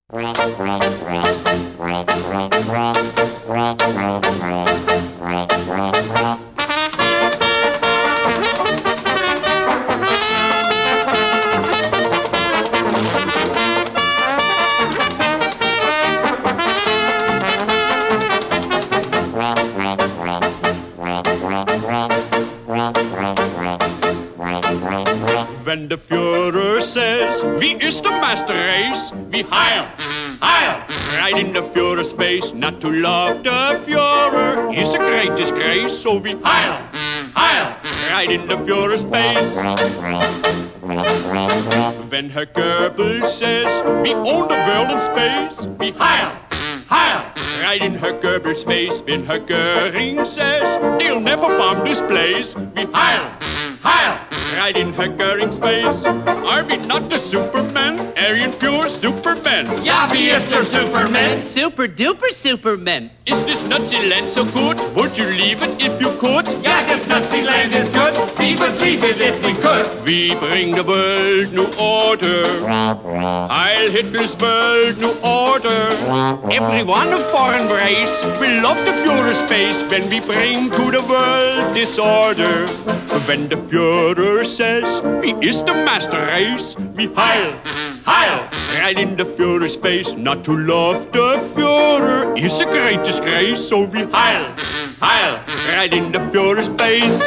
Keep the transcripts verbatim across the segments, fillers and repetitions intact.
Wenn der Führer says, wie ist der Master Race? Wie heil, heil, right in the Führer's face. Not to love the Führer is a great disgrace. So wie heil, heil, right in the Führer's face. Wenn Herr Goebbels says, we own the world in space. Wie heil, heil, right in Herr Goebbels' face. When Herr Göring says, they'll never bomb this place. Wie heil, heil, right in Herr Göring's face. Are we not the Superman? Aryan pure Superman. Ja, wie ist der Superman? Super duper Superman. Is this Nazi land so good? Would you leave it if you could? Ja, this Nazi land is good. We would leave it if we could. We bring the world new order. Heil Hitler's world new order. Everyone of foreign race will love the Führer's face when we bring to the world disorder. When the Führer says, wie ist der Master Race? Wie heil, heil, right in the Führer's face. Not to love the Führer is a great disgrace. So wie heil, heil, right in the Führer's face.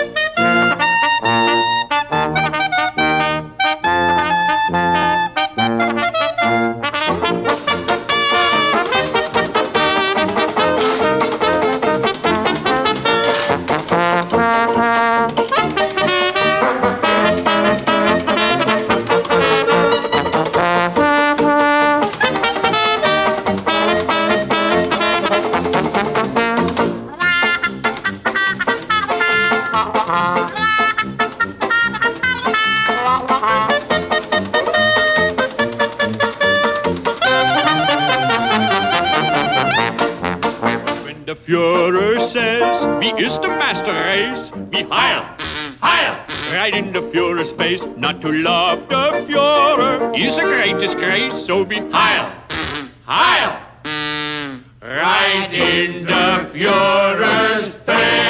The Führer says, wie ist der Master Race? Wie heil, heil, right in the Führer's face. Not to love the Führer is a great disgrace. So wie heil, heil, right in the Führer's face.